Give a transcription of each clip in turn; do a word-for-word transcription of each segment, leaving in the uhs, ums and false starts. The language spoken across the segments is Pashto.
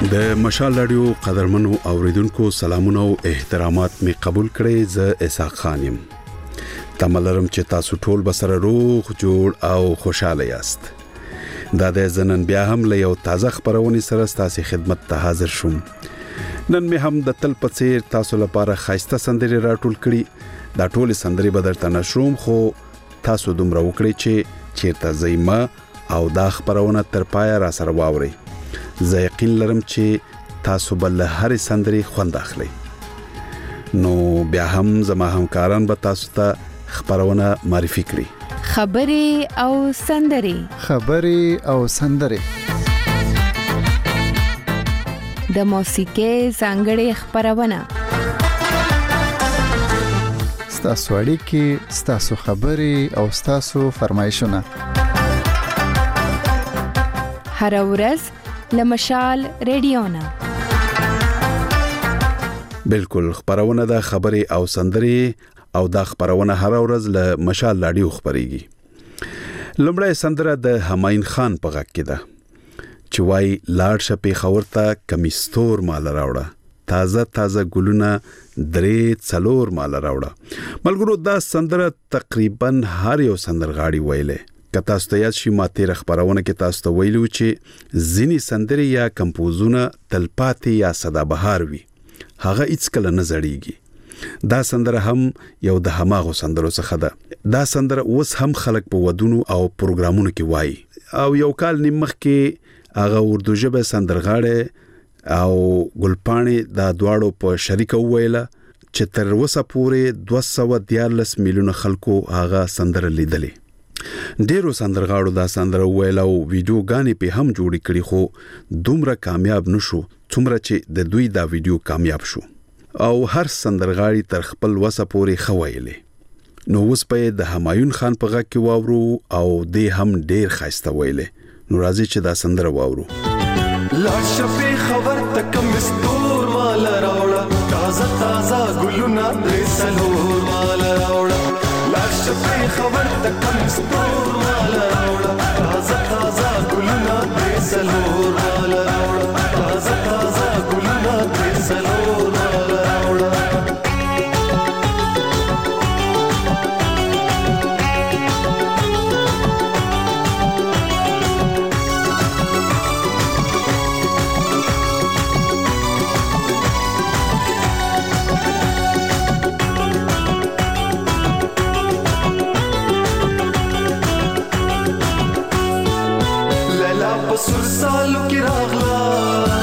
د مشال رادیو قدرمنو اوریدونکو سلامونه او احترامات می قبول کړئ. ز اسحاق خان يم. تملرم چې تاسو ټول بسره روغ جوړ او خوشاله یاست. دا د زنن بیا هم له یو تازه خبرونې سره ستاسو خدمت ته حاضر شوم. نن می هم د تل پڅیر تاسو لپاره خاصه سندري راټول کړي. دا ټول سندري به درته نشروم، خو تاسو دومره وکړئ چې چیرته زېما او دا خبرونه تر پایه را سره واورئ. زه یقین لرم چې تاسو بل هر سندري خوند اخلي. نو بیا هم زما همکاران به تاسو ته خبرونه معرفي کړي. خبري او سندري خبري او سندري د موسیقۍ څنګه خبرونه ستاسو اړیکې، ستاسو خبري او ستاسو فرمایشونه هر ورځ لمشال رادیونا. بالکل خبرونه د خبري او سندري او دا خبرونه هر ورځ له مشال رادیو خبريږي. لومړی سندره د هماین خان په غږ کې ده چې وای لاړ شپې خورته کمیستور مال راوړه، تازه تازه ګلونه درې څلور مال راوړه. ملګرو دا سندره تقریبا هر یو سندرغاړي ویلې. که تاسو ته یاد شي ما تیر خبرونه کې تاسو ته ویلو چې ځینی سندري یا کمپوزونه تلپاتې یا سدابهار وي، هغه هیڅ کله نه زړیږي. دا سندره هم یو د هماغو سندرو څخه ده. دا سندره اوس هم خلک په ودونو او پروګرامونو کې وایي. او یو کال نیم مخکې هغه اردو ژبه سندرغاړي او ګلپاڼې دا دواړو په شریکه ویله چې تر اوسه پورې دوه سوه دیارلس میلیونه خلکو هغه سندره لیدلې. ډیرو سندرغاړو دا سندره ویله او ویډیو غانې په هم جوړې کړې، خو دومره کامیاب نشو څومره چې د دوی دا ویډیو کامیاب شو. او هر سندرغاړي تر خپل وسه پورې خوایلې. نو اوس په د همایون خان په غږ کې واورو او دې هم ډیر خاصه ویلې. نو راځي چې دا سندره واورو. لا شپې خبر تک مستور مال راوړه، تازه تازه ګلونه درې څلور مال راوړه. لا شپې خبر تک مستور مال راوړه، تازه تازه ګلونه درې څلور مال راوړه، تازه تازه ګلونه درې څلور مال راوړه. سر سالو کی راغلا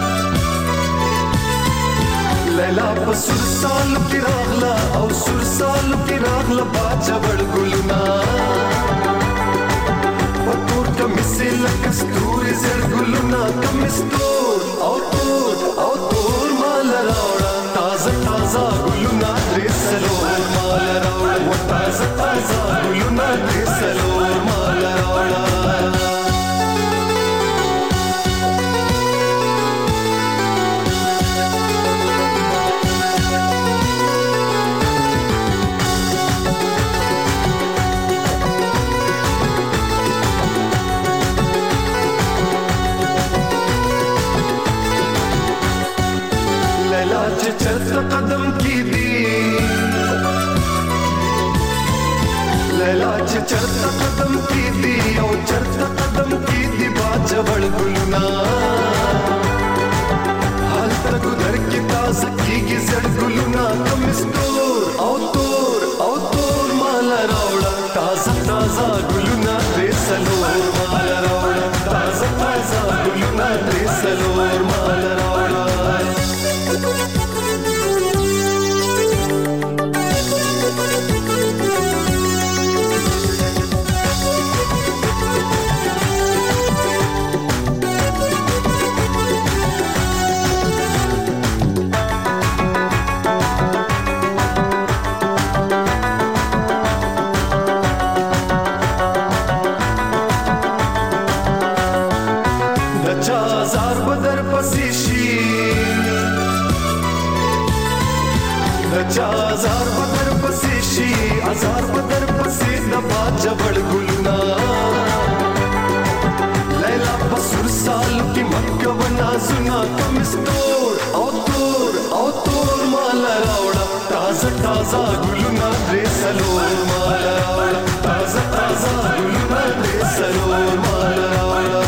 لیلا په سر سالو کی راغلا او سر سالو کی راغلا باچا بڑ ګلونا پتور کمیسه لکستوري زر ګلونا کمستور او تور او تور مال راوړه، تازه تازه ګلونا درې څلور مال راوړه، تازه تازه ګلونا درې څلور مال راوړه. چرته قدم کی دی لیلا چې چرته قدم کی دی او چرته قدم کی دی باج وړ ګلونا حال تک در کی تازه کیږي زړ ګلونا کمستور او تور او تور مال راوړه، تازه تازه ګلونا درې څلور مال راوړه، تازه تازه ګلونا درې څلور مال راوړه. हजार बदर पसे शी हजार बदर पसे दबा जबड़ गुलना लैला बसुर साल की मक्का बना सुना ګلونه کمستور او تور او تور مال راوړه تازه تازه ګلونه درې سلور مال راوړه تازه تازه ګلونه درې سلور مال راوړه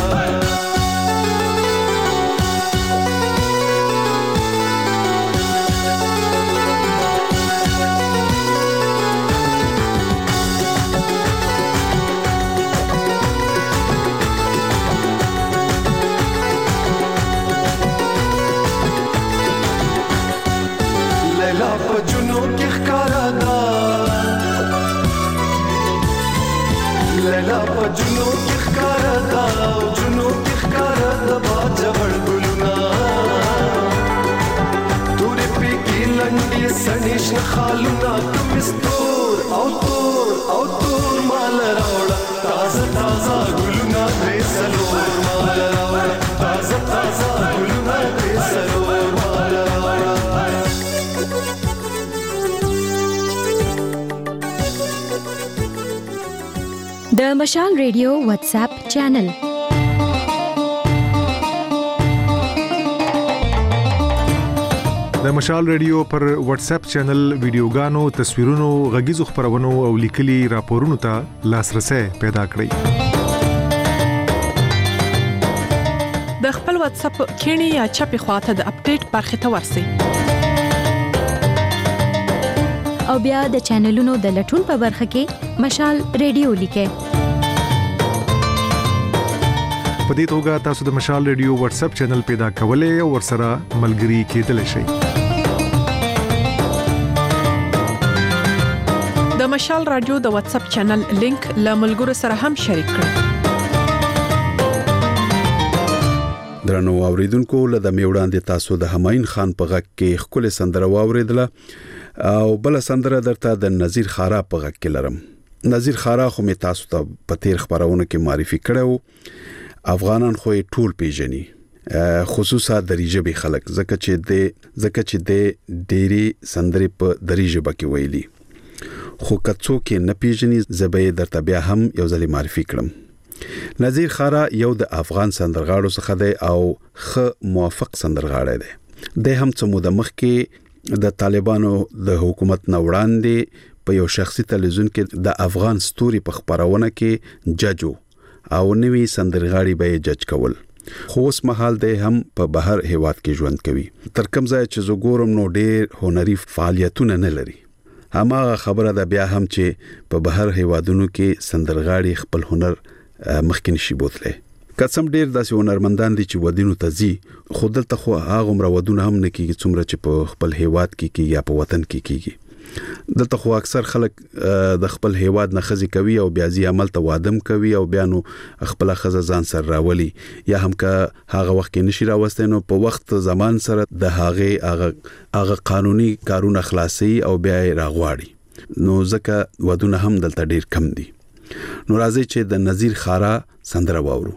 جنو کې ښکارا دا لیلا په جنو کې ښکارا دا جنو کې ښکارا دا باجوړ ګلونا تورې پېکې لنډې سنیش خالونا کمستور او تور او تور مال راوړه تازه تازه ګلونا درې سلور مال راوړه تازه تازه ګلونا درې سلور مال راوړه د مشال ریډیو واتس اپ چینل د مشال ریډیو پر واتس اپ چینل ویډیوګانو تصویرونو غږیزو خبرونو او لیکلي راپورونو ته لاسرسي پیدا کړئ د خپل واتس اپ کینی یا چپی خواته د اپډیټ برخه ته ورسئ او بیا د چینلونو د لټون په برخه کې مشال ریډیو لیکئ په دې توګه تاسو د مشال ریډیو واتس اپ چینل پیدا کولای او ورسره ملګري کېدلی شئ د مشال رادیو د واتس اپ چینل لینک له ملګرو سره هم شریک کړئ درنو اوریدونکو له د میوړاندې تاسو د هماین خان په غږ کې خپل سندره واوریدله او بل سندره درته د نذیر خارا په غږ کې لرم نذیر خارا خو می تاسو ته په تیر خبرونه کې معرفي کړو افغانان خو ټول پیژني خصوصا د ریجبي خلک زکه چې د زکه چې د ډيري سندري په دریجبه کې ویلي خو کڅو کې نه پیژني زبې درته بیا هم یو ځلې معرفي کړم نذیر خارا یو د افغان سندرغاړو څخه دی او خ موافق سندرغاړی دی د هم څه مو د مخ کې د طالبانو د حکومت نه وړاندې په یو شخصي تلویزیون کې د افغان ستوري په خبرونه کې ججو او نوی سندرغاړي به جج کول خو اوس مهال د هم په بهر هیواد کې ژوند کوي تر کوم ځای چې زګورم نو ډېر هنري فعالیتونه نه لري هماغه خبره ده بیا هم چې په بهر هیوادونو کې سندرغاړي خپل هنر مخکې نشي بوتله قسم ډیر داسې هنرمندان دي چې ودینو ته زی خودلته خو هغه عمر ودونه هم نه کیږي څومره چې په خپل هیواد کې کې یا په وطن کې کیږي دلته خو اکثر خلک د خپل هیواد نه خزي کوي او بیا زی عمل ته وادم کوي او بیا نو خپل خزه ځان سره راولي یا هم که هغه وخت کې نشي راوستنو په وخت زمان سره د هغه هغه هغه قانوني کارونه خلاصي او بیا راغواړي نو ځکه ودونه هم دلته ډیر کم دي نو راځي چې د نذیر خارا سندره واورو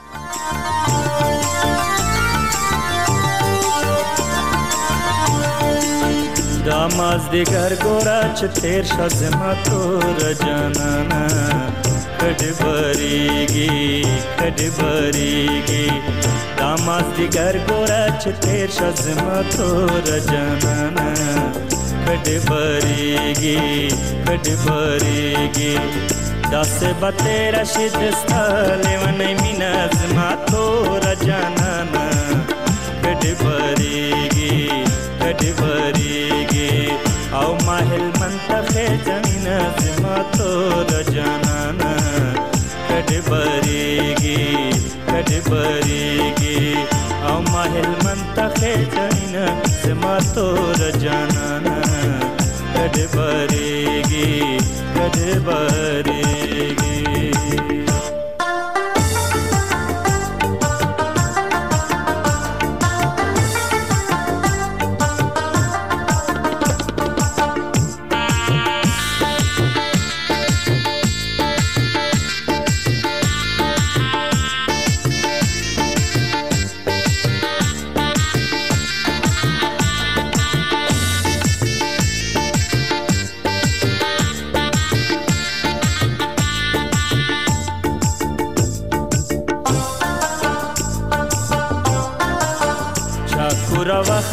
داماز دیگر گورا چه تیر شد زما تور جانانا کد بریگی کد بریگی داماز دیگر گورا چه تیر شد زما تور جانانا کد بریگی کد بریگی داس بتیرا شدستا لیونی مینا زما تور جانانا کد بریگی کد بریگی او ماهل منتخه زمین زما تور جانانا کد بریگی کد بریگی او ماهل منتخه زمین زما تور جانانا کد بریگی کد بریگی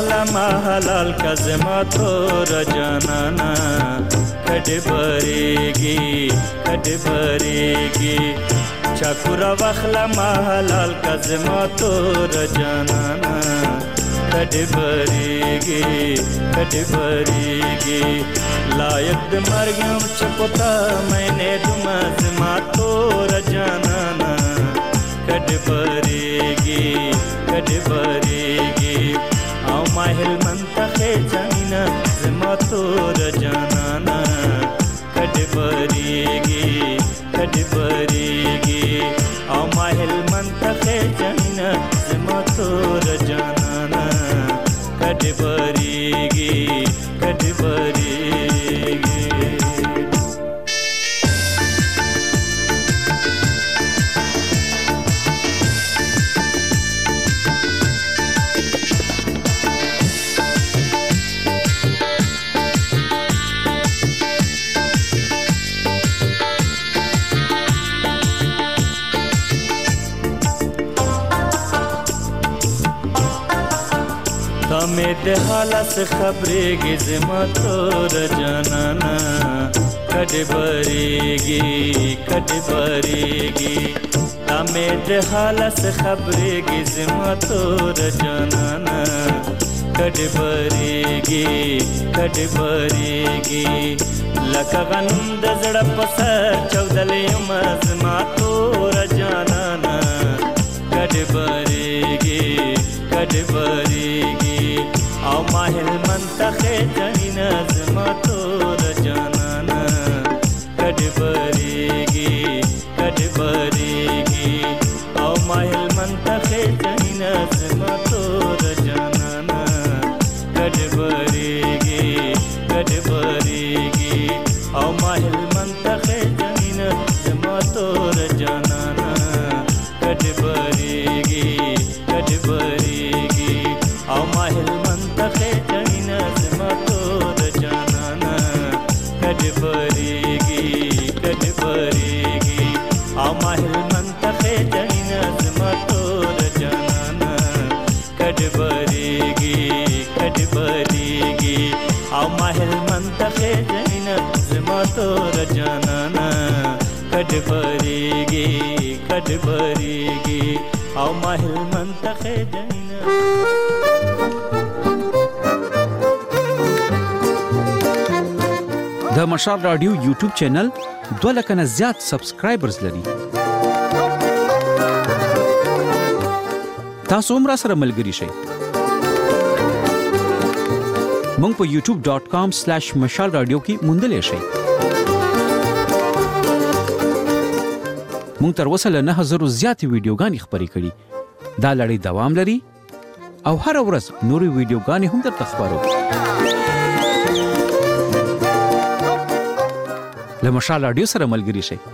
واخلا ما حلال کزما تور جانانا کډ بریگی کډ بریگی چاکورا واخلا ما حلال کزما تور جانانا کډ بریگی کډ بریگی لایق د مرګم چپتا مینه دما زما تور جانانا کډ بریگی کډ بریگی او ماهل منتخه جمینا زما تور جانانا کډ بریگی کډ بریگی او ماهل منتخه جمینا زما تور جانانا کډ بریگی کډ بریگی تمه د حالت خبرېږي زما تور جانانا کډ بریگی کډ بریگی تمه د حالت خبرېږي زما تور جانانا کډ بریگی کډ بریگی لکه غنم د زړه په سر چودلې یم زما تور جانانا کډ بریگی کډ بریگی او ماهل منتخه جمینا زما تور جانانا کډ بریگی کډ بریگی او ماهل منتخه جمینا زما تور جانانا کډ بریگی کډ بریگی او ماهل منتخه جمینا زما تور جانانا کډ بریگی کډ بریگی او ماهل منتخه جمینا زما تور جانانا کډ بریگی کډ بریگی او ماهل منتخه جمینا زما تور جانانا کډ بریگی کډ بریگی او ماهل منتخه جمینا زما تور جانانا کډ بریگی کډ بریگی او ماهل منتخه جمینا د مشال رادیو یوټیوب چینل دوه لک نه زیات سبسکرایبرز لري. تاسو هم را سره ملګري شئ. مونږ په یوټیوب ډاٹ کام سلیش مشال رادیو کې موندلی شئ. مونږ تر اوسه له نه زره زیاتې ویډیوګانې خپرې کړي. دا لړۍ دوام لري او هر ورځ نورې ویډیوګانې هم درته خپرو. له مشال رادیو سره ملګري شئ.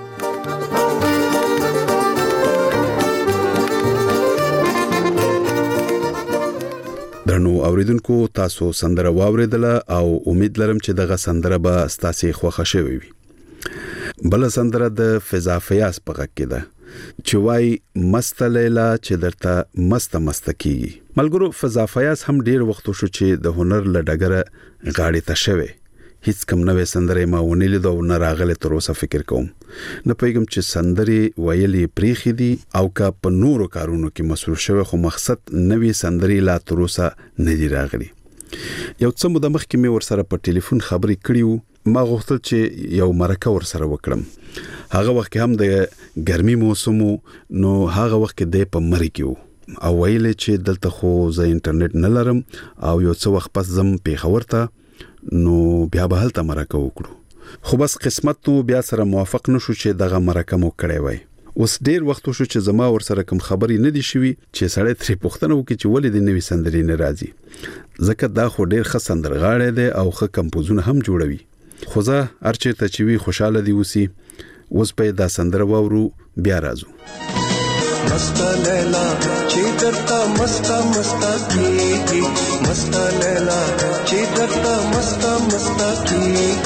درنو اوریدونکو تاسو سندره واوریدله او امید لرم چې دغه سندره به ستاسو خوښه شوي وي. بل سندره د فضا فیاض په غږ کې ده چې وای مست لیلا چې درته مست مست کیږي. ملګرو فضا فیاض هم ډیر وخت شو چې د هنر لډګره غاړې ته شوه. هیڅ کم نوې سندره ما ونې لیدو او نه راغله تر اوسه فکر کوم. نه پېږم چې سندري ویلې پریخي دي او کا په نورو کارونو کې مصروف شوه خو مقصد نوې سندري لا تر اوسه نه دی راغلي. یو څه مو د مخ کې مې ورسره په ټلیفون خبرې کړیو. ما غوښتل چې یو مرکه ورسره وکړم. هغه وخت هم د ګرمي موسم نو هغه وخت د په مری کې او ویل چې دلته خو زه انټرنیټ نه لرم او یو څه وخت پس زم پیښور ته نو بیا به هلته مرکه وکړو. خو بس قسمت تو بیا سره موافق نشو چې دغه مرکه مو کړی وای. اوس ډیر وخت شو چې زما ور سره کوم خبري نه دي شوي چې سړی ترې پوښتنه وکړي چې ولې د نوې سندرې نه راځي. ځکه دا خو ډیر ښه سندرغاړی دی او ښه کمپوزونه هم جوړوي. خو زه هر چېرته چې وي خوشاله دي اوسي. اوس به دا سندره واورو بیا راځو. मस्त लैला चिदरता मस्त मस्त की मस्त लैला चिदरता मस्त मस्त की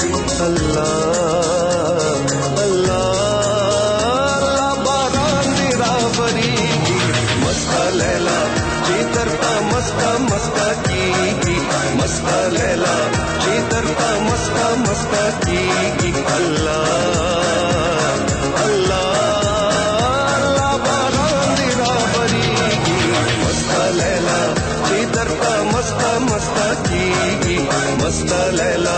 अल्लाह अल्लाह बारान रावरी मस्त लैला चिदरता मस्त मस्त की کیږي الله الله الله باران دی راوړيږي مست لیلا چې درته مست مست کیږي مست لیلا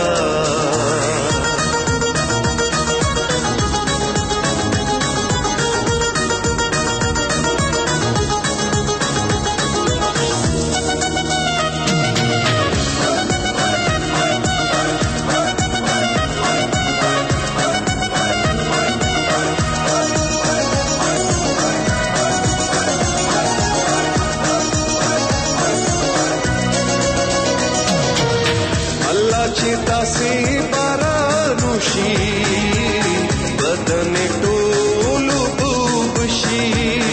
تاسې بارانو شي بدن ټول اوب شي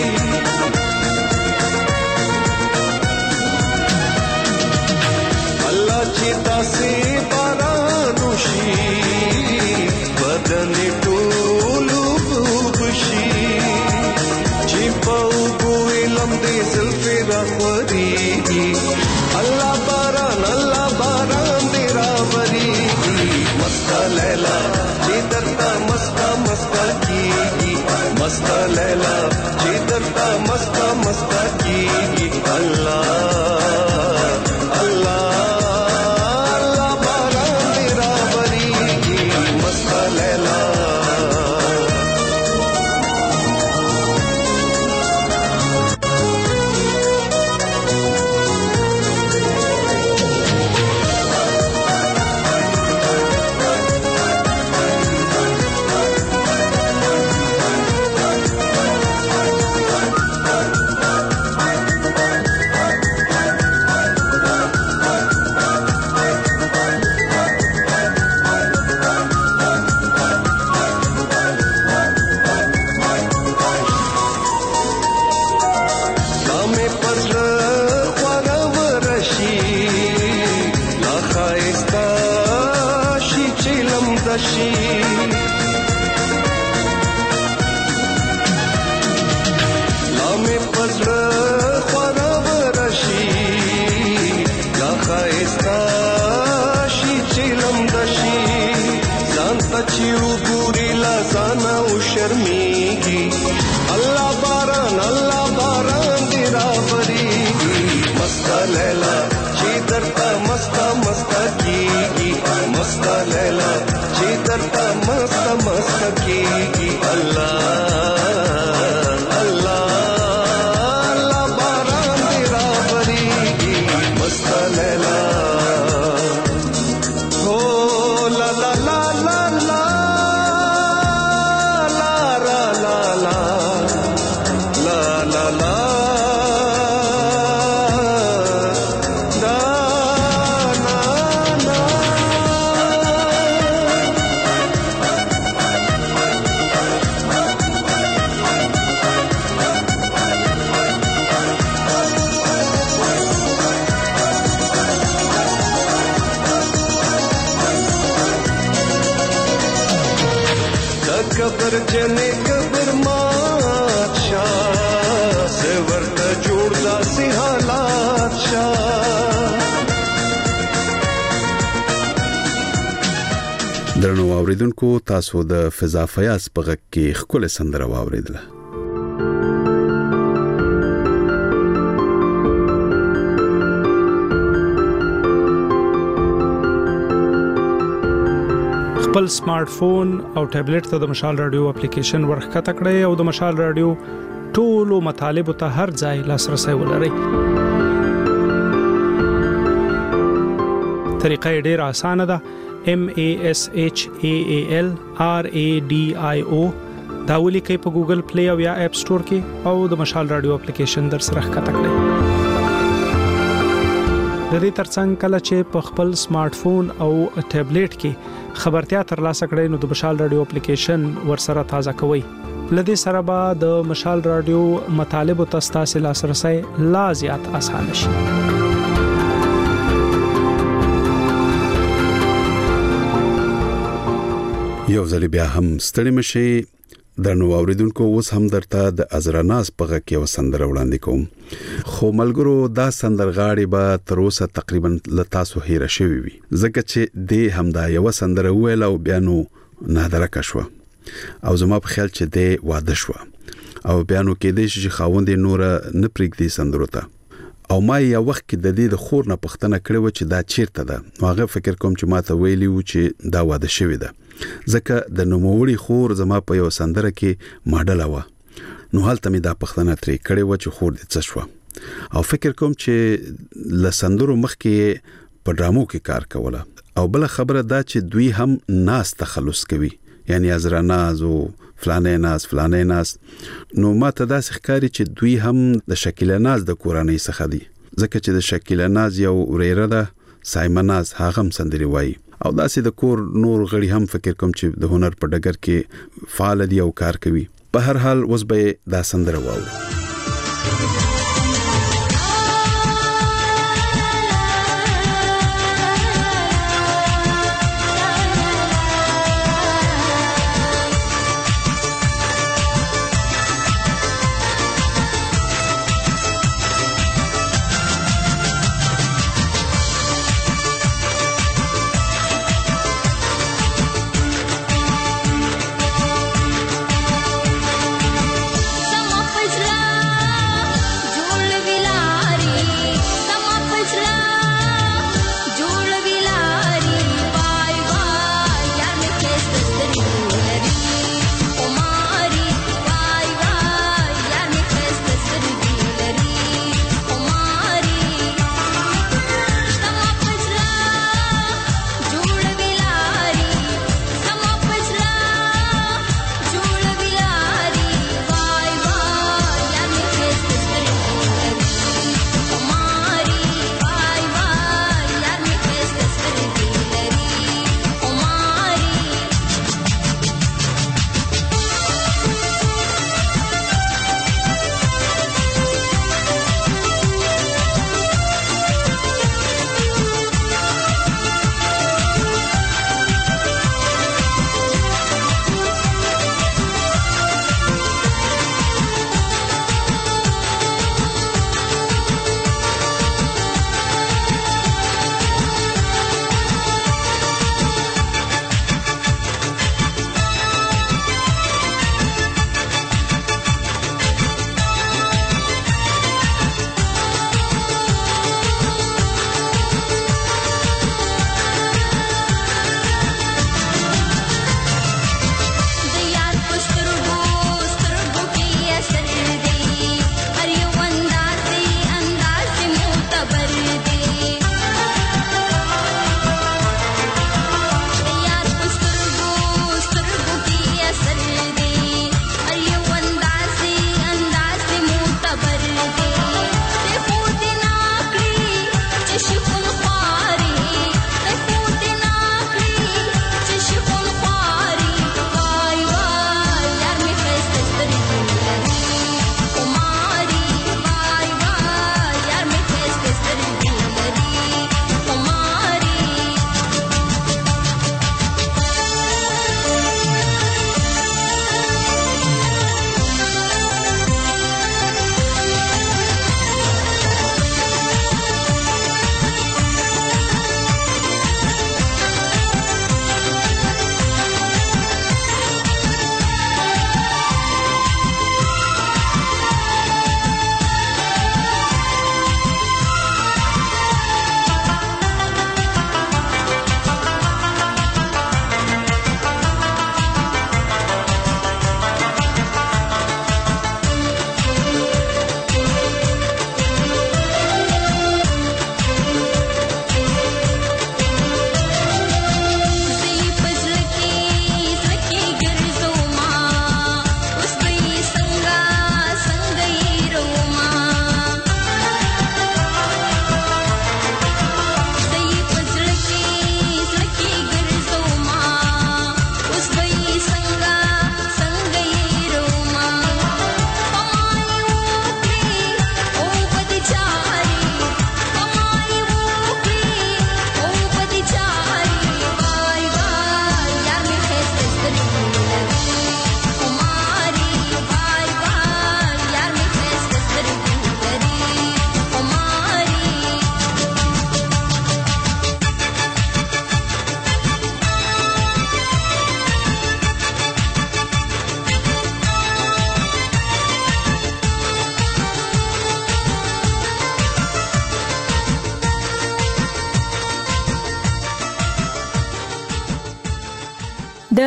الله چې تاسې بارانو شي بدن ټول اوب شي چې په اوبو علم دې زلفې راخوريږي الله باران الله باران دې راوړيږي مست لیلا چې درته مست مست کیږي مست لیلا چې درته مست مست کیږي الله الله الله باران دې راوړيږي مست لیلا درنو اوریدونکو تاسو د فضا فیاض په غږ کې خپل سندره واوریدله خپل سمارټ فون او ټابلیټ ته د مشال رادیو اپلیکیشن ورخکته کړئ او د مشال رادیو ټولو مطالبه ته هر ځای لاسرسي ولرئ طریقه ډیره اسانه ده M A S H A A L R A D I O دا ولیکئ په ګوګل پلی او یا اپ سٹور کې او د مشال رادیو اپلیکیشن در سره ښکته کړئ د دې ترڅنګ کله چې په خپل سمارټ فون او ټابلیټ کې خبرتیا ترلاسه کړئ نو د مشال رادیو اپلیکیشن ورسره تازه کوئ لدې سره به د مشال رادیو مطالبه تاسو لاسرسي لا زیات آسان شي یو ځل بیا هم ستړي مشي درنو اوریدونکو اوس هم درته د ازراناز په غږ کې وسندره وړاندې کوم خو ملګرو دا سندرغاړي به تر اوسه تقریبا لتاسو هیره شوی وي ځکه چې د همدا یو سندره ویل او بیا نو نادره کشوه او زما په خیال چې د واده شو او بیا نو کې د شي خاوند نور نه پرېږدي سندرو ته او ما یو وخت کې د دې د خور نه پښتنه کړې و چې دا چیرته ده هغه فکر کوم چې ما ته ویلی و چې دا واده شوی ده ځکه د نوموړي خور زما په یو سندره کې ماډل و نو حالت مې دا پښتنه ترې کړې و چې خور دې څه شو او فکر کوم چې لسندرو مخ کې په ډرامو کې کار کوله او بل خبره دا چې دوی هم ناس تخلص کوي یعنی ازراناز او فلانې ناس فلانې ناس نو ما ته دا ښکاری چې دوی هم د شکیل ناز د کورنۍ څخه دي ځکه چې د شکیل ناز یو ریره ده سایمناز هغه هم سندري وایي او داسې د کور نور غړي هم فکر کوم چې د هنر په ډګر کې فعال دي او کار کوي په هر حال اوس به دا سندره واورو Some of his love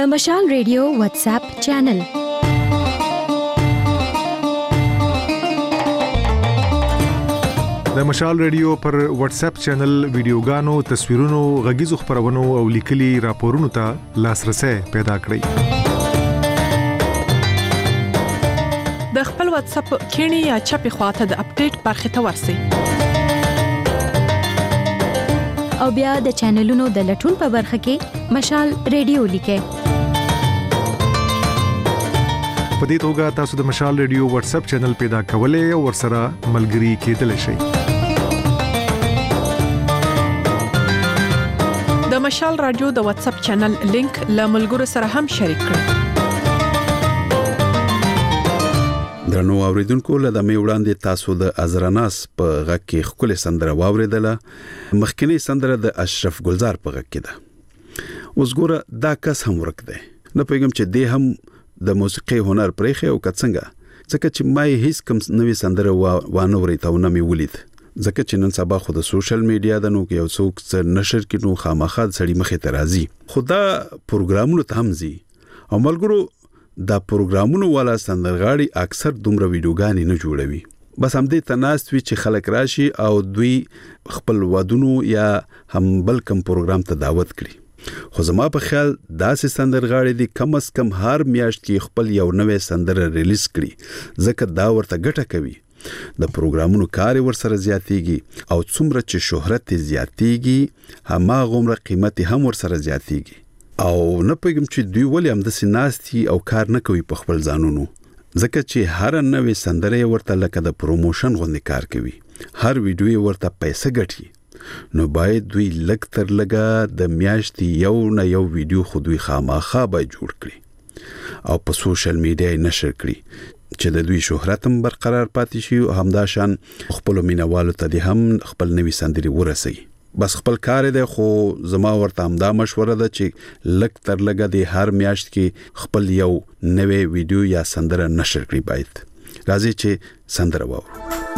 د مشال ریډیو واتس اپ چینل د مشال ریډیو پر واتس اپ چینل ویډیوګانو تصویرونو غږیزو خبرونو او لیکلي راپورونو ته لاسرسي پیدا کړئ د خپل واتس اپ کینی یا چپی خواته د اپډیټ برخه ته ورسی او بیا د چینلونو د لټون په برخه کې مشال ریډیو لیکه په دې توګه تاسو د مشال ریډیو واتس اپ چینل پیدا کولای او ورسره ملګري کېدلی شئ د مشال رادیو د واتس اپ چینل لینک له ملګرو سره هم شریک کړئ درنو اوریدونکو له دمه وړاندې تاسو د ازرناس په غږ کې خپل سندره واوریدله مخکنی سندره د اشرف ګلزار په غږ کې ده اوس ګوره دا کس هم ورک دی نه پیغام چې دی هم د موسیقي هنر پرېخه او کڅنګه ځکه چې ما هیڅ کوم نوې سندره وانه ورته او نه مې ولید ځکه چې نن سبا خو د سوشل میډیا د نو کې یو څوک څه نشر کینو خامخا سړی مخې ته راځي خدا پروګرامونو ته هم زی او ملګرو دا پروګرامونو والا سندرغاړي اکثر دومره ویډیوګانې نه جوړوي بس هم دې تناست وی چې خلک راشي او دوی خپل ودونو یا هم بل کم پروګرام ته دعوت کړي خو زما په خیال داسې سندرغاړي دي کم از کم هر میاشت کې خپل یو نوې سندره ریلیز کړي ځکه دا ورته ګټه کوي د پروګرامونو کار ورسره زیاتیږي او څومره چې شهرت زیاتیږي هماغومره قیمت هم ورسره زیاتیږي او نه پېږم چې دوی ولې هم د سیناستي او کار نه کوي په خپل ځانونو ځکه چې هر نوې سندره ورته لکه د پروموشن غوندې کار کوي هر ویډیو ورته پیسې ګټي نو باید دوی لږ تر لږه د میاشتې یو نه یو ویډیو خو دوی خامخا به جوړ کړي او په سوشل میډیا یې نشر کړي چې د دوی شهرت هم برقرار پاتې شي او همداشان خپل مینوالو ته دي هم خپل نوې سندري ورسي بس خپل کار دی خو زما ورته هم دا مشوره ده چې لږ تر لږه د هر میاشت کې خپل یو نوې ویډیو یا سندره نشر کړي باید راځي چې سندره واورو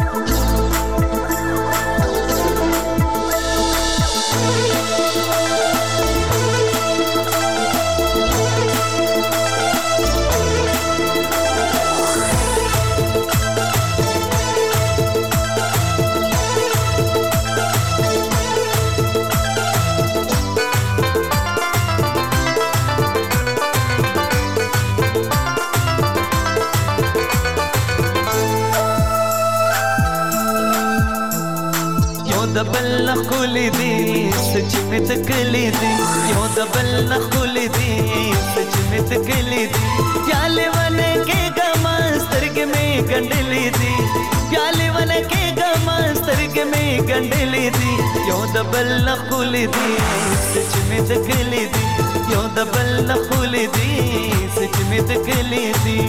دبل نخولي دي سچ می تکلی دي یو دبل نخولي دي سچ می تکلی دي پیاله ونه کې ګمسترګ می ګندلې دي پیاله ونه کې ګمسترګ می ګندلې دي یو دبل نخولي دي سچ می تکلی دي یو دبل نخولي دي سچ می تکلی دي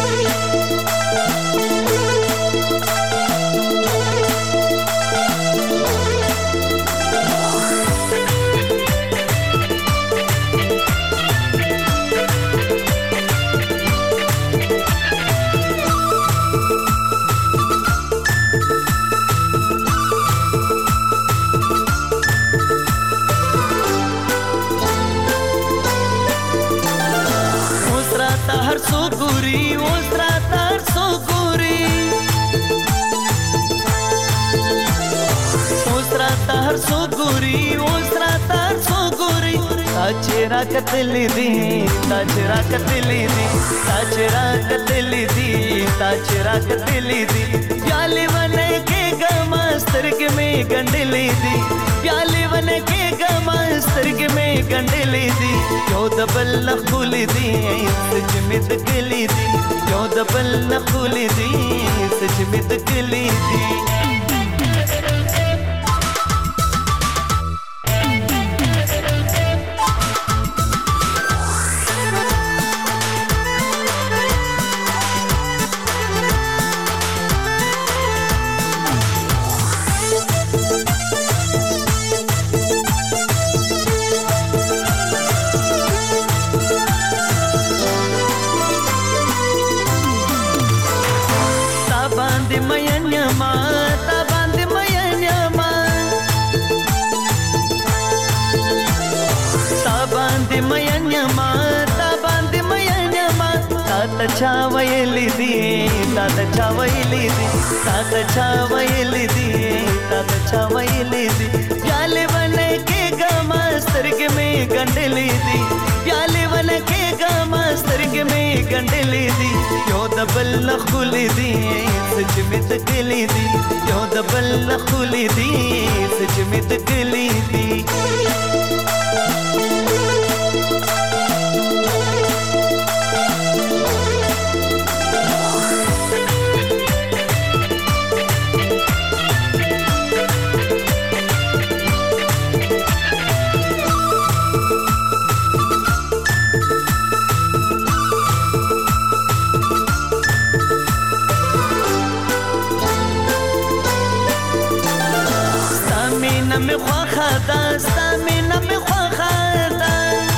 ताचरा कतली दी ताचरा कतली दी ताचरा कतली दी ताचरा कतली दी प्याले बने के गमस्तर के में गंडली दी प्याले बने के गमस्तर के में गंडली दी यो दबल नखुली दी सच में तकली दी यो दबल नखुली दी सच में तकली दी تا چا ویلی دی تا چا ویلی دی تا چا ویلی دی تا چا ویلی دی پیاله ونه کې ګما سترګې مې ګنډلې دي پیاله ونه کې ګما سترګې مې ګنډلې دي یو د بل خولې دي سچ مې تکلې دي یو د بل خولې دي سچ مې تکلې دي مې خوخه ده ستا مینه مې خوخه ده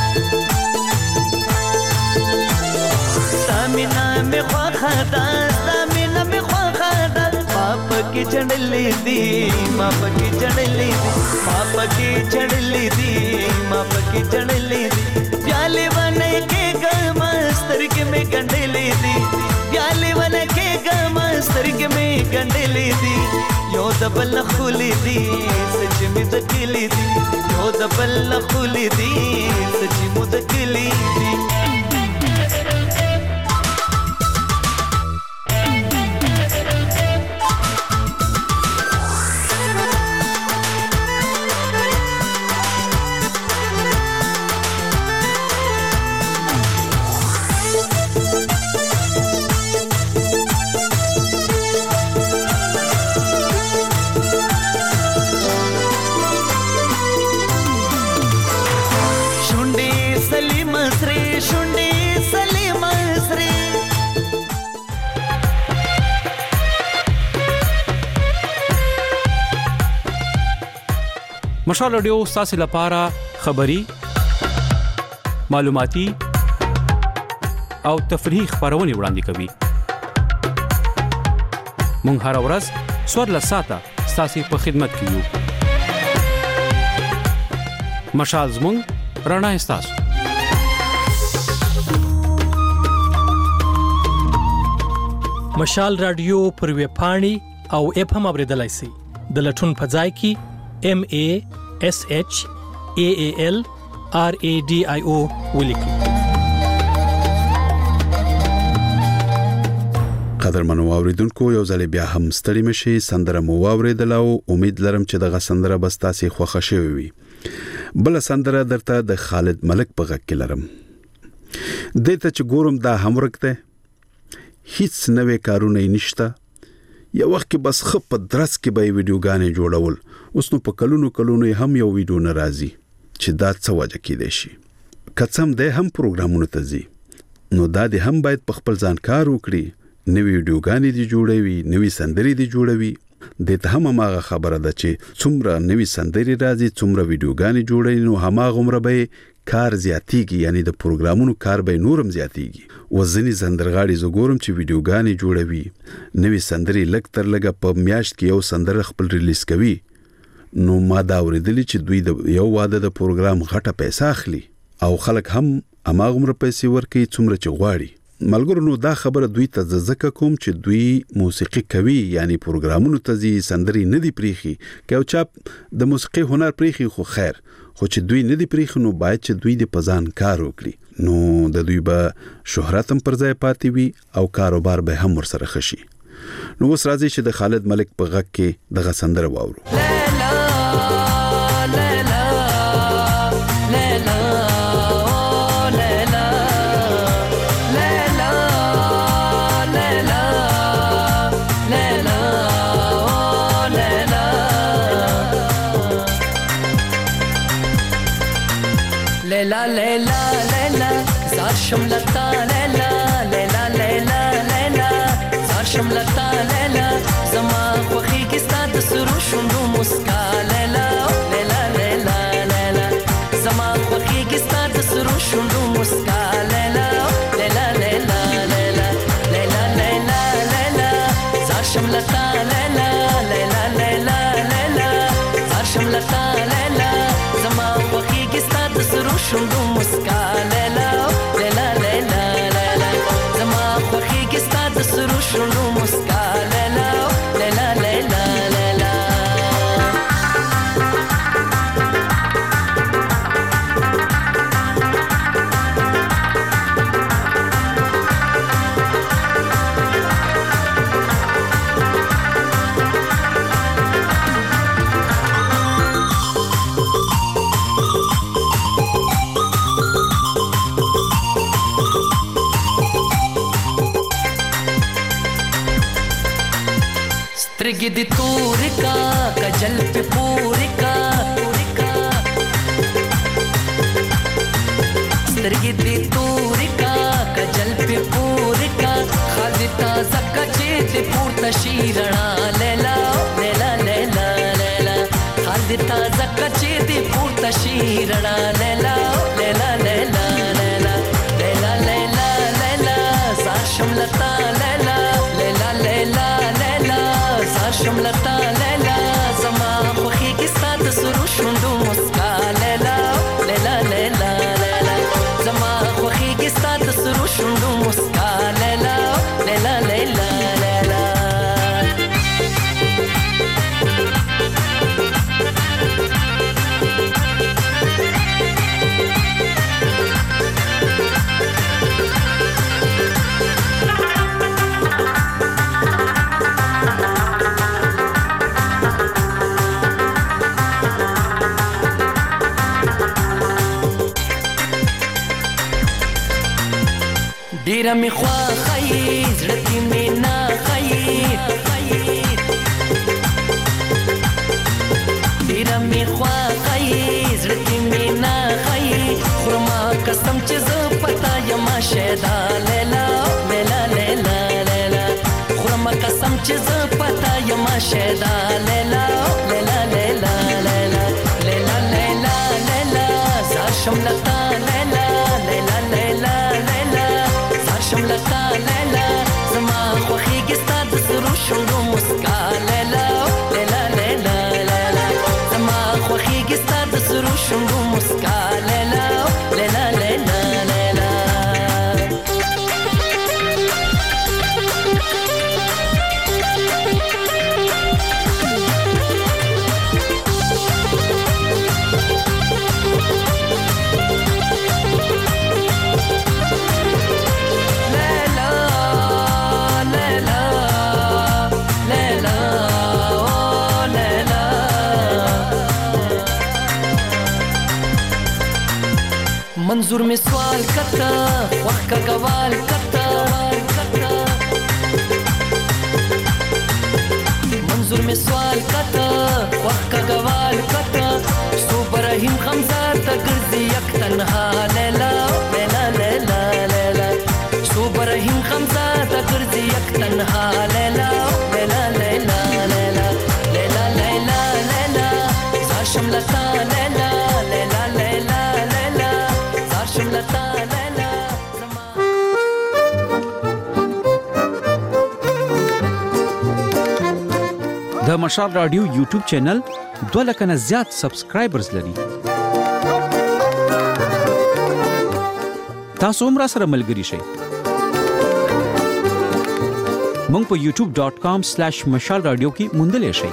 ستا مینه مې خوخه ده ستا مینه مې خوخه ده ما پکې چړلې دي ما پکې چړلې دي ما پکې چړلې دي ما پکې چړلې دي پیالې ونه کې ګما سترګې مې ګنډلې دي پیالې ونه کې ګما سترګې مې ګنډلې دي یو د بل خولې دي سچ مې تکلې دي یو د بل خولې دي سچ مې تکلې دي مشال رادیو ستاسو لپاره خبري معلوماتي او تفریحي خبرونه وړاندې کوي مونږ هر ورځ څوارلس ساعته ستاسو په خدمت کې یو مشال زموږ رڼا ستاسو مشال رادیو پر ویب پاڼې او اپ هم اوریدلای شئ د لټون په ځای کې M A S H A A L R A D I O ولیکئ. قدرمنو اوریدونکو یو ځل بیا هم ستړي مشي سندره مو اوریدل او امید لرم چې دغه سندره بس تاسو خوښه شوي وي. بل سندره درته د خالد ملک په غږ کې لرم. دته چې ګورم دا هم ورکته هیڅ نوې کارونه نشته. یو وخت کې بس خپ درس کې به ویډیوګانې جوړول اوس نو په کلونو کلونو هم یو ویډیو ناراضي چې دا څه وجه کې دی شي کڅم ده هم پروګرامونه ته زی نو دا دې هم باید په خپل ځان کار وکړي نوې ویډیوګانې دي جوړوي نوې سندري دي جوړوي دته هم هغه خبره ده چې څومره نوې سندري راځي څومره ویډیوګانې جوړوي نو هغه عمر به کار زیاتیږي یعنی د پروګرامونو کار به نورم زیاتیږي وزنی سندرغاړي زګورم چې ویډیوګانې جوړوي نوې سندري لګ تر لګه په میاشت کې یو سندر خپل ریلیز کوي نو ما دا اوریدلی چې دوی د یو واده د پروګرام غټه پیسې اخلي او خلک هم اماغه عمر پیسې ورکي څومره چې غواړي ملګرو نو دا خبره دوی ته ځکه کوم چې دوی موسیقي کوي یعنی پروګرامونو ته زی سندري نه دی پریخي که او چا د موسیقي هنر پریخي خو خیر خو چې دوی نه دی پریخي نو باید چې دوی د پزان کار وکړي نو د دوی به شهرت هم پر ځای پاتې وي او کاروبار به هم ورسره خشي نو اوس راځي چې د خالد ملک په غږ کې دغه سندره واورو Lela lela lela zar shumlata lela lela lela lela zar shumlata lela zama khohi ki sad suru shundu muska lela lela lela lela zama khohi ki sad suru shundu muska lela lela lela lela lela lela lela zar shumlata lela lela lela lela zar shumlata lela zama khohi ki sad suru shundu muska lela lela lela سترګې دې تور کا کجل په پور کا سترګې دې تور کا کجل په پور کا خالي تازه کچې دې پورته شي رڼا لیلا لیلا لیلا لیلا خالي تازه کچې دې پورته شي رڼا لیلا لیلا لیلا لیلا لیلا لیلا لیلا زار شملتا لیلا لیلا لیلا لیلا زار شملتا لیلا زما خوخي کې ستاسو سرو شوندو مسکا لیلا لیلا لیلا لیلا زما خوخي کې ستاسو سرو شوندو مسکا لیلا لیلا لیلا لیلا ډیره می خوا خی زړه کې می نه خی ډیره می خوا خی زړه کې می نه خی خرما قسم چې زه پتا یم شهدا لیلا لیلا لیلا لیلا خرما قسم چې زه پتا یم شهدا لیلا لیلا لیلا لیلا لیلا لیلا لیلا زار شملتا لیلا لیلا لیلا لیلا شملتا لیلا زما خوخي کې ستاسو سرو شوندو مسکا لیلا لیلا لیلا لیلا زما خوخي کې ستاسو سرو شوندو مسکا لیلا لیلا لیلا لیلا منظور میں سوال کرتا وقت کا گوال کرتا منظور میں سوال کرتا وقت کا گوال کرتا صوب رحیم خمزار تا گرزی یک تنہا لیلا لیلا لیلا لیلا صوب رحیم خمزار تا گرزی یک تنہا لیلا لیلا لیلا لیلا لیلا لیلا لیلا زار شملتا لیلا لیلا لیلا لیلا شملتا لیلا د مشال رادیو یوټیوب چینل دوه لکه نه زیات سبسکرایبرز لري. تاسو هم را سره ملګري شئ. مونږ په یوټیوب ډاٹ کام سلیش مشال رادیو کې موندلی شئ.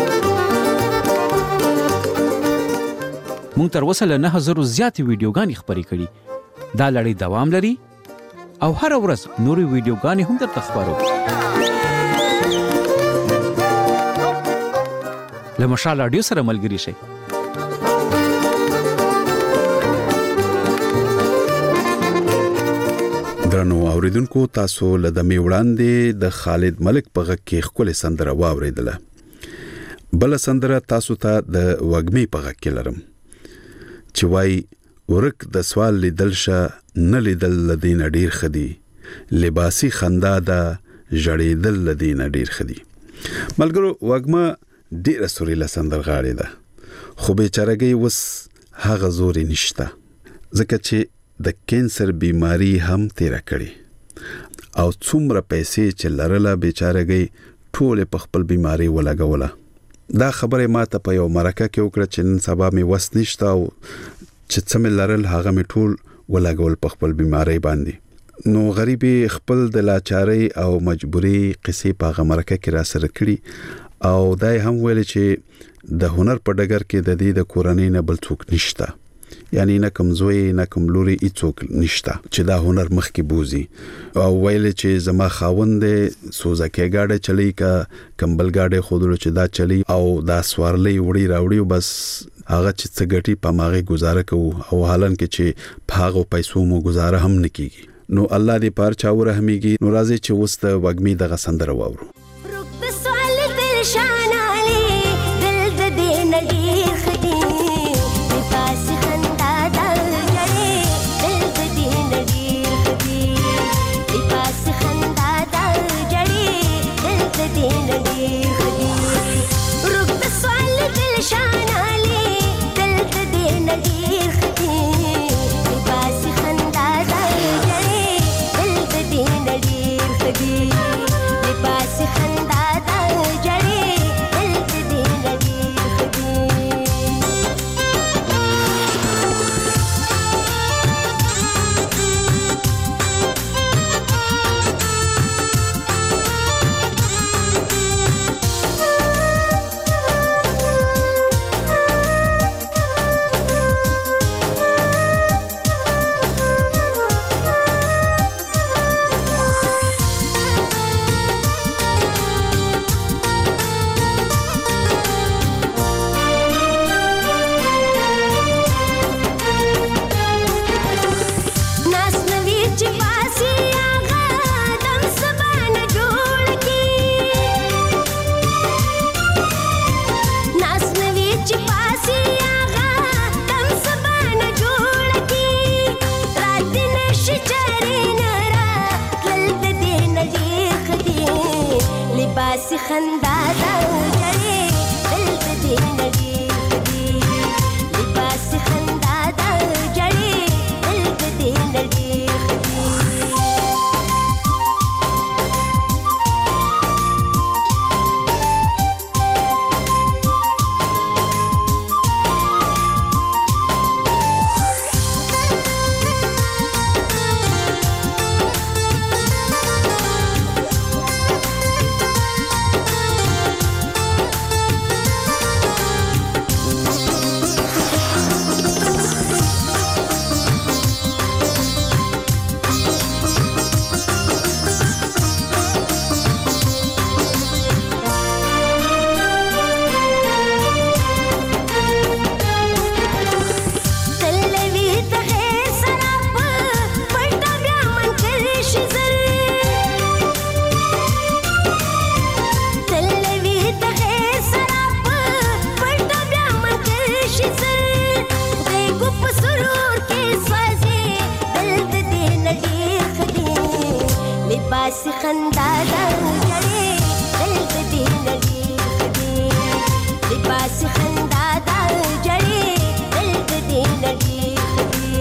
مونږ تر اوسه له نه هزارو زیاتې ویډیوګانې خپرې کړي. دا لړۍ دوام لري او هره ورځ نورې ویډیوګانې هم درته خپرو. له مشال رادیو سره ملګري شئ. درنو اوریدونکو، تاسو له دمې وړاندې د خالد ملک په غږ کې ښکلې سندره واورېدله. بله سندره تاسو ته د وږمې په غږ کې لرم چې وای ورک د سوال لیدل شه نه لیدل لدین ډیر خدي لباسي خندا دا جړېدل لدین ډیر خدي. ملګرو، وږمه ډیره سوريله سندرغاړې ده، خو بیچارهګي وس هغه زوري نشته ځکه چې د کینسر بیماری هم تیر کړي او څومره پیسې چې لرله بیچارهګي ټول په خپل بیماری ولګوله. دا خبره ما ته په یو مرکه کې وکړه چې نن سبا مې وس نشته او چې څه مې لرل هغه مې ټول ولګول په خپل بیماری باندې. نو غریبي خپل د لاچارۍ او مجبوري قصې په هغه مرکه کې را سره کړي او دای هم ویل چې د هنر په ډګر کې د دې د کورنۍ نه بل څوک نشته، یعنی نه کوم زوی نه کوم لوري هیڅوک نشته چې دا هنر مخکې بوزي. او ویل چې زما خاوند سوزکه گاډه چلی کا کمبل گاډه خودلو چې دا چلی او دا سوارلې وړي راوړي بس هغه چې څه ګټي په ماغه گزاره کوو او حالان کې چې پاغو پیسو مو گزاره هم نکېږي. نو الله دې پار چا ورحمېږي. نو راځي چې وست وګمي دغه سندره واورو. لباس خندا دا جړې دل دې نړۍ خدي لباس خندا دا جړې دل دې نړۍ خدي لباس خندا دا جړې دل دې نړۍ خدي لباس خندا دا جړې دل دې نړۍ خدي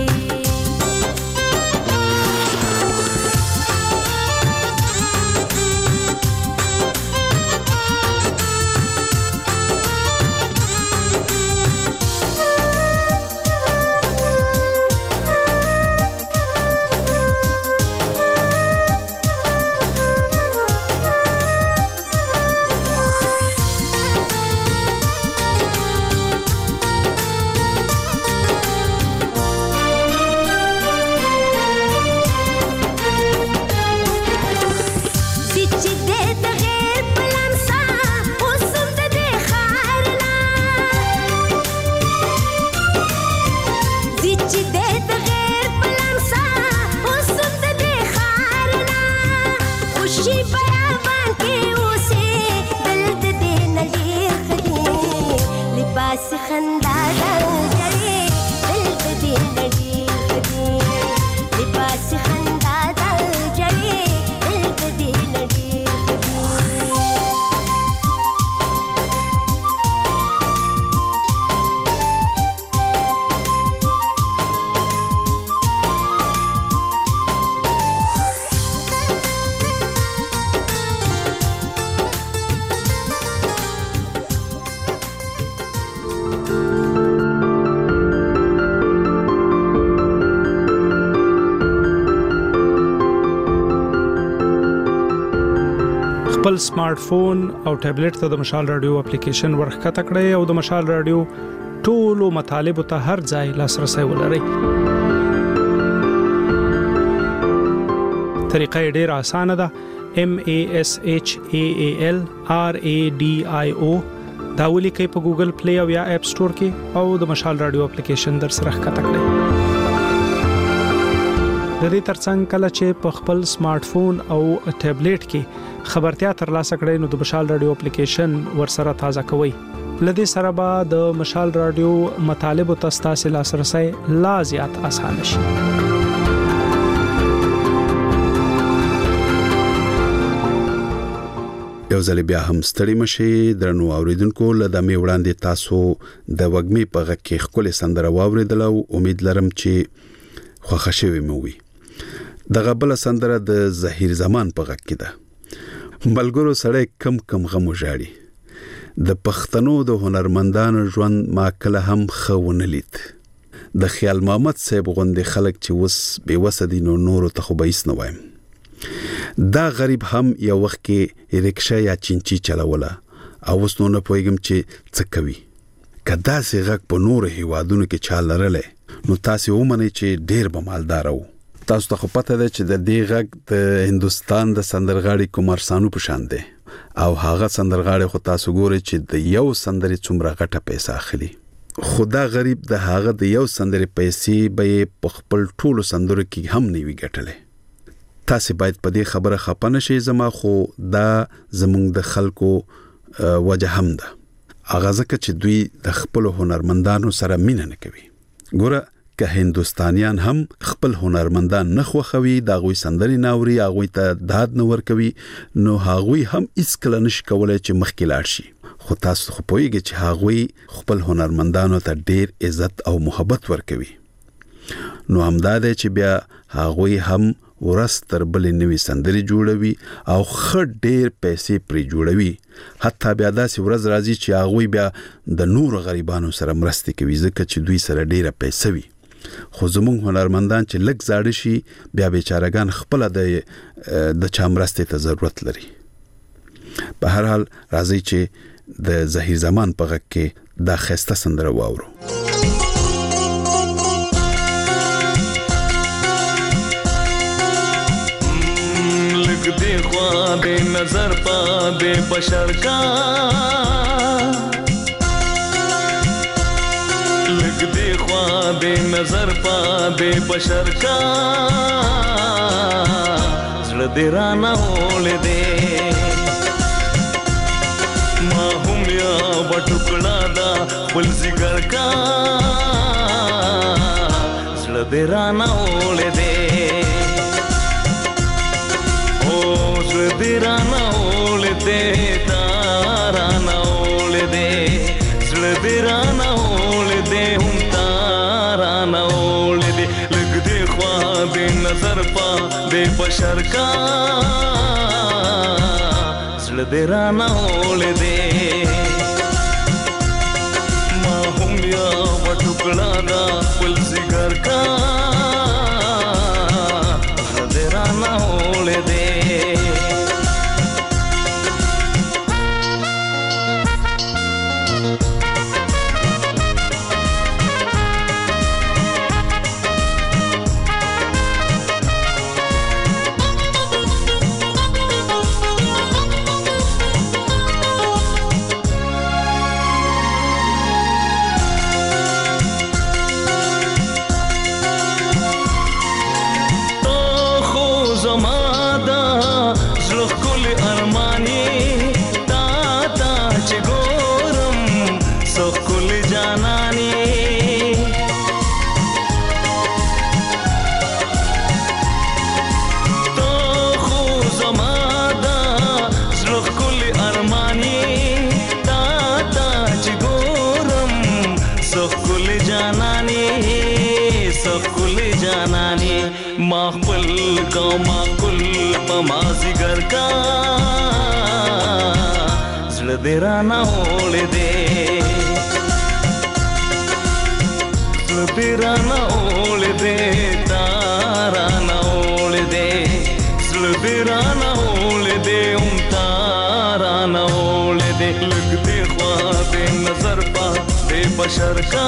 لباس خندا دا جړې دل دې نړۍ خدي لباس خندا دا جړې دل دې نړۍ خپل سمارټ فون او ټابلیټ ته د مشال رادیو اپلیکیشن ورخکته کړئ او د مشال رادیو ټولو مطالبه ته هر ځای لاسرسي ولرئ. طریقه ډیره اسانه ده. M A S H A A L R A D I O دا ولیکئ په ګوګل پلی او یا اپ سٹور کې او د مشال رادیو اپلیکیشن در سره ښکته کړئ. د دې ترڅنګ کله چې په خپل سمارټ فون او ټابلیټ کې خبرتیا ترلاسه کړئ نو د مشال رادیو اپلیکیشن ورسره تازه کوئ. لدې سره به د مشال رادیو مطالب او تاسو لاسرسي لا زیات اسانه شي. یو ځل بیا هم ستړي مشي درنو اوریدونکو لدا می وړاندې تاسو د وګمي په غږ کې خپل سندره واوریدل او امید لرم چې خوښ شوي مو وي. دغه بل سندره د ظهیر زمان په غږ کې ده. بلګرو سړی کم کم غم وژاړي. د پښتنو د هنرمندانو ژوند ما کله هم خونه لید. د خیال محمد صاحب غوندې خلک چې وس بے وسه دي نو نورو ته خو به هیڅ نه وایم. دا غریب هم یو وخت کې رکشا یا چینچی چلوله او اوس نو نه پوهیږم چې څه کوي. که داسې غږ په نورو هیوادونو کې چا لرلی نو تاسې ومنئ چې ډېر به مالدار وو. تاسو ته خو پته ده چې د دې غږ د هندوستان د سندرغاړي کمار سانو په شان دی او هغه سندرغاړي خو تاسو ګورئ چې د یو سندرې څومره غټه پیسې اخلي. خو دا غریب د هغه د یو سندرې پیسې به په خپل ټولو سندرو کې هم نه وي ګټلې. تاسو باید په دې خبره خپه نشئ. زما خو دا زمونږ د خلکو وجه هم ده. هغه ځکه چې دوی د خپل هنرمندانو سره مینه نه کوي. ګوره که هندستانیان هم خپل هنرمندان نه خوښوي دا غوي سندري ناوري هغه ته داد نه ورکوي نو هغه هم هیڅ کله نش کولای چې مخکې لاړ شي خو تاسو خو پوهیږئ چې هغه خپل هنرمندانو ته ډیر عزت او محبت ورکوي نو همداده چې بیا هغه هم ورستر بلې نوې سندري جوړوي او خډ ډېر پیسې پرې جوړوي حتی بیا داسې ورځ راځي چې هغه بیا د نور غریبانو سره مرسته کوي ځکه چې دوی سره ډېره پیسې وي خو زموږ هنرمندان چې لږ زاړه شي بیا بیچارهګان خپل د د چا مرسته ته ضرورت لري په هر حال راځي چې د ظهیر زمان په غږ کې دا خسته سندره واورو دے خواب نظر پا بے بشر کا لگ دے خواب نظر پا بے بشر کا زړه دې رانا ول دے ما هم یا وټکړه دا خپل ځګر کا زړه دې رانا ول دے दिराना ओले दे ताराना ओले दे सड़ दिराना ओले दे हम ताराना ओले दे लग दे ख्वाब नजर पा बे बशर का सड़ दिराना ओले दे माहूम या वटुकड़ा दा पुल सिगर का सड़ दिराना ओले दे माखुल का माखुल पमाजिगर का जड़ देराना ओले दे जड़ देराना ओले दे ताराना ओले दे जड़ देराना ओले दे उम ताराना ओले दे लग दे ख्वाब नजर पा बे बशर का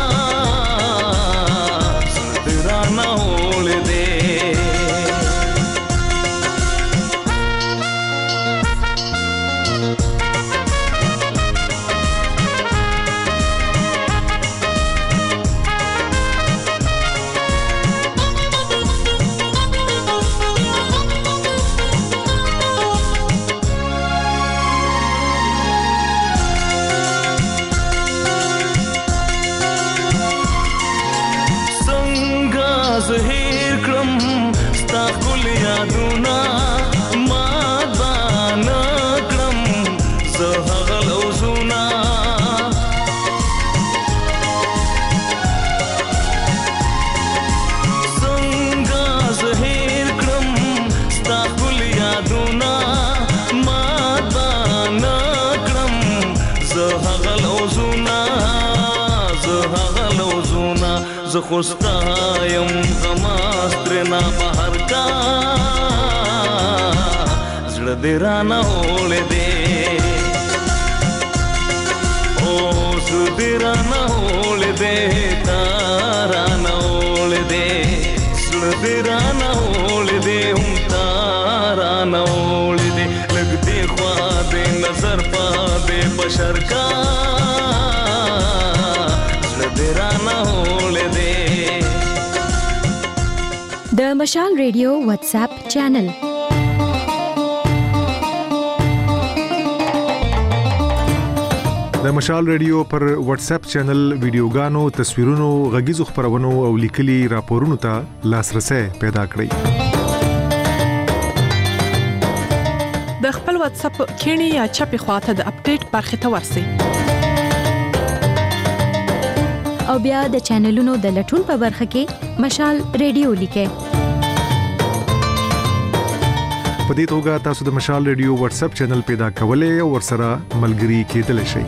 जड़ देराना ओले दे ظهیر کړم ستا ښکل یادونه ما ځان کړم زه هغه لوزونه څنګه ظهیر کړم ستا ښکل یادونه ما ځان کړم زه هغه لوزونه زه هغه لوزونه زه خوستا یم غماسترنا بهر کا زړه دې رانا اوله دې او زړه دې رانا اوله دې تارانا اوله دې زړه دې رانا اوله دې هم تارانا اوله دې لګ دې خوا دې نظر پا دې بشر کا زړه دې رانا اوله دې د مشال ریډیو واتس اپ چینل د مشال ریډیو پر واتس اپ چینل ویډیوګانو تصویرونو غږیزو خبرونو او لیکلي راپورونو ته لاسرسي پیدا کړئ د خپل واتس اپ کینی یا چپی خواته د اپډیټ برخه ته ورسی او بیا د چینلونو د لټون په برخه کې مشال ریډیو لیکه په دې توګه تاسو د مشال ریډیو واتس اپ چینل پیدا کولای او ورسره ملګري کېدلی شئ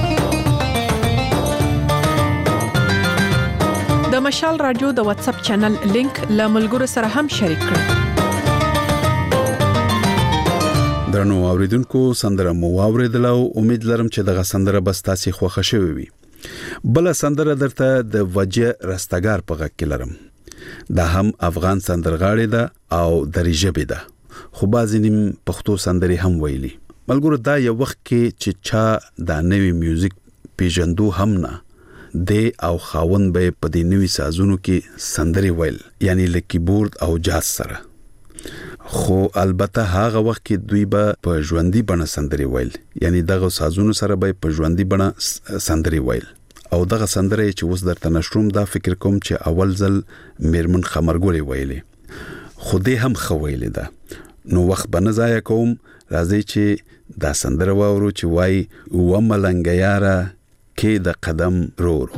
د مشال رادیو د واتس اپ چینل لینک له ملګرو سره هم شریک کړئ درنو اوریدونکو سندره مو اوریدلو امید لرم چې دغه سندره بس تاسو خوښ شوي وي بل سندره درته د وجه رستګار په غږ کې لرم دا هم افغان سندرغاړي ده او دري ژبه ده خو بعضی نیم پښتو سندري هم ویلي ملګرو دا یو وخت کې چې چا دا نوی میوزیک پیژندو هم نه د او خاون به په دې نوی سازونو کې سندري ویل یعنی ل کیبورډ او جاز سره خو البته هغه وخت کې دوی به په ژوندۍ بڼه سندري ویل یعنی دغه سازونو سره به په ژوندۍ بڼه سندري ویل او دغه سندره چې اوس درته نشروم دا فکر کوم چې اول ځل میرمن خمرګوري ویلي خو دې هم خویلې ده نو وخت به نه ضایع کوم راځي چې دا سندره واورو چې وای و ملنګ یاره کې د قدم رورو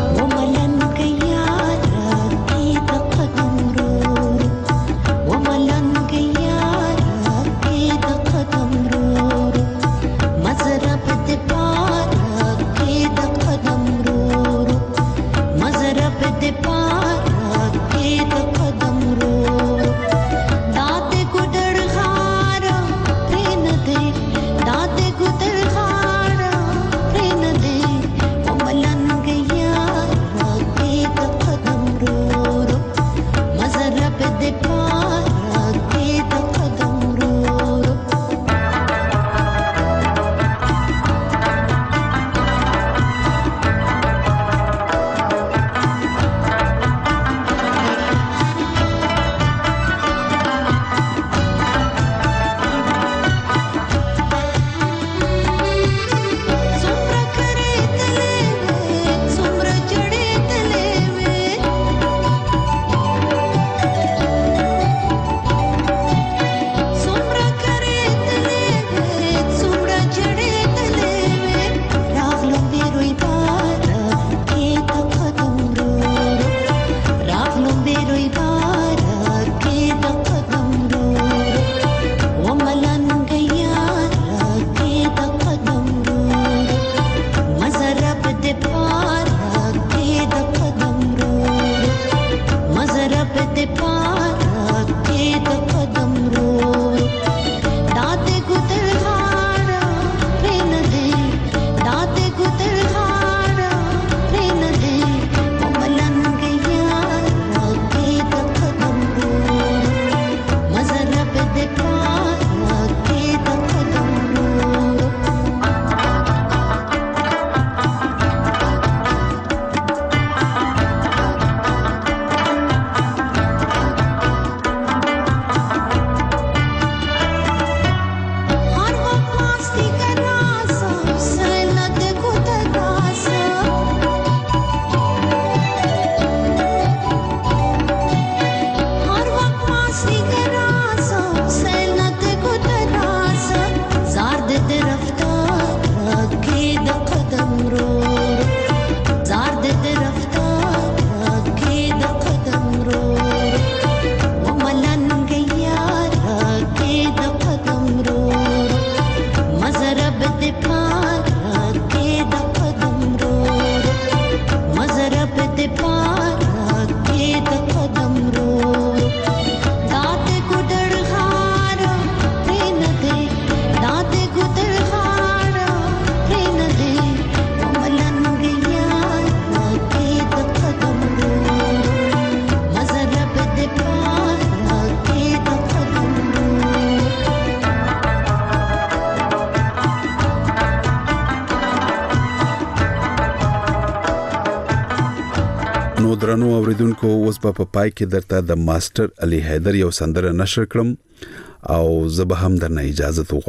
نو درنو اوریدونکو اوس په پای کې درته د ماستر علي حیدر یو سندره نشر کړم او زه به هم درنه اجازه وغواړم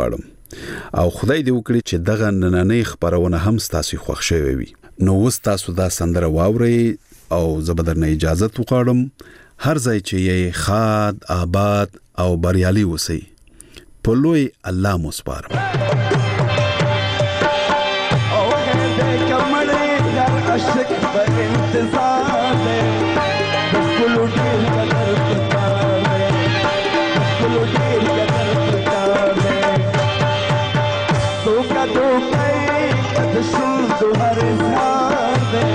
او خدای دې وکړي چې دغه نننۍ خبرونه هم ستاسو خوښ شوي وي. نو اوس تاسو دا سندره واورئ او زه به درنه اجازه وغواړم. هر ځای چې یې خاد آباد او بریالي اوسئ. په لوی الله مو سپارم. عشق بانتظار ہے کلو ډیر قدر پکار ہے کلو ډیر قدر پکار ہے تو کا تو کای کد شول دو هر اظهار ہے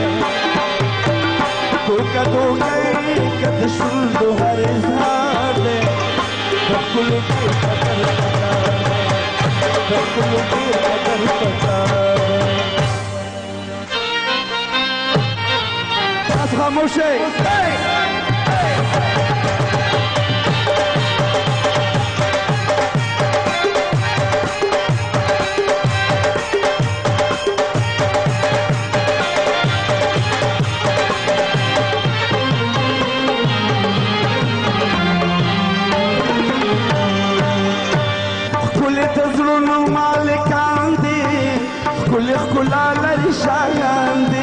تو کا تو کای کد شول دو هر اظهار ہے کلو ډیر قدر پکار ہے کلو ډیر قدر پکار خاموشی خکلی تزرونو مالکان دی خکلی خکلا لری شایان دی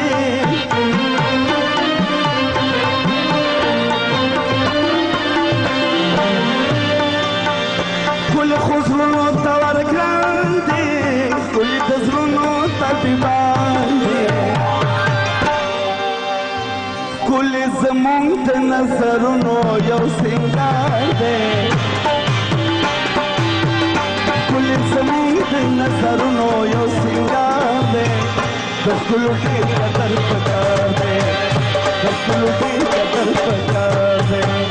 خزرونو تور گراندی کلی تزرونو طبیباندی کلی زمون د نظرونو یو سنگار دی کلی زمون د نظرونو یو سنگار دی دخلو ډیر قدر پکار دی دخلو ډیر قدر پکار دی